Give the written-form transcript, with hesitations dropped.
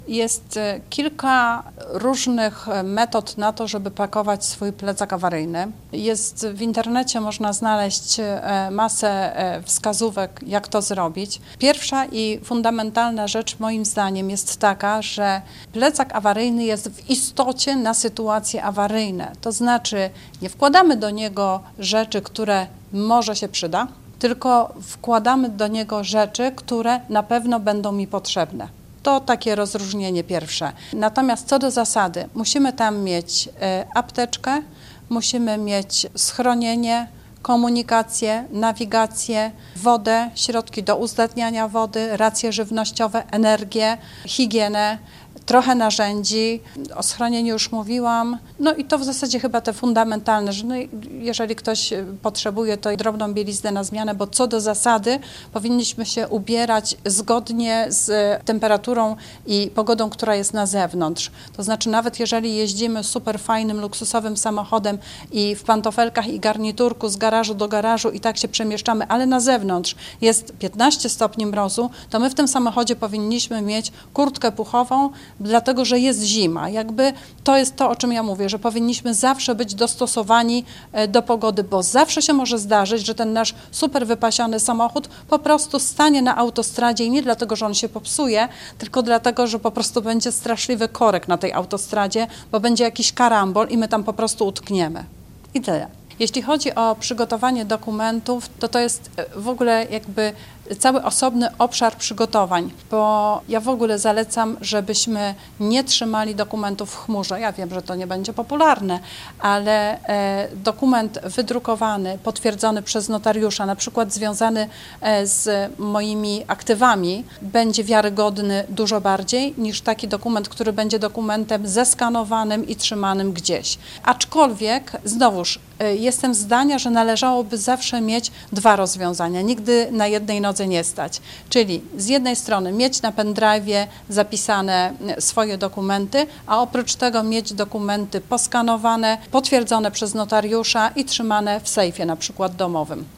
Jest kilka różnych metod na to, żeby pakować swój plecak awaryjny. Jest w internecie, można znaleźć masę wskazówek, jak to zrobić. Pierwsza i fundamentalna rzecz moim zdaniem jest taka, że plecak awaryjny jest w istocie na sytuacje awaryjne. To znaczy nie wkładamy do niego rzeczy, które może się przyda, tylko wkładamy do niego rzeczy, które na pewno będą mi potrzebne. To takie rozróżnienie pierwsze. Natomiast co do zasady, musimy tam mieć apteczkę, musimy mieć schronienie, komunikację, nawigację, wodę, środki do uzdatniania wody, racje żywnościowe, energię, higienę, trochę narzędzi. O schronieniu już mówiłam. No i to w zasadzie chyba te fundamentalne, że jeżeli ktoś potrzebuje, to drobną bieliznę na zmianę, bo co do zasady powinniśmy się ubierać zgodnie z temperaturą i pogodą, która jest na zewnątrz. To znaczy nawet jeżeli jeździmy super fajnym, luksusowym samochodem i w pantofelkach i garniturku z garażu do garażu i tak się przemieszczamy, ale na zewnątrz jest 15 stopni mrozu, to my w tym samochodzie powinniśmy mieć kurtkę puchową, dlatego że jest zima. Jakby to jest to, o czym ja mówię, że powinniśmy zawsze być dostosowani do pogody, bo zawsze się może zdarzyć, że ten nasz super wypasiony samochód po prostu stanie na autostradzie i nie dlatego, że on się popsuje, tylko dlatego, że po prostu będzie straszliwy korek na tej autostradzie, bo będzie jakiś karambol i my tam po prostu utkniemy. I tyle. Jeśli chodzi o przygotowanie dokumentów, to jest w ogóle jakby cały osobny obszar przygotowań, bo ja w ogóle zalecam, żebyśmy nie trzymali dokumentów w chmurze. Ja wiem, że to nie będzie popularne, ale dokument wydrukowany, potwierdzony przez notariusza, na przykład związany z moimi aktywami, będzie wiarygodny dużo bardziej niż taki dokument, który będzie dokumentem zeskanowanym i trzymanym gdzieś. Aczkolwiek, znowuż, jestem zdania, że należałoby zawsze mieć dwa rozwiązania, nigdy na jednej nodze nie stać. Czyli z jednej strony mieć na pendrive'ie zapisane swoje dokumenty, a oprócz tego mieć dokumenty poskanowane, potwierdzone przez notariusza i trzymane w sejfie, na przykład domowym.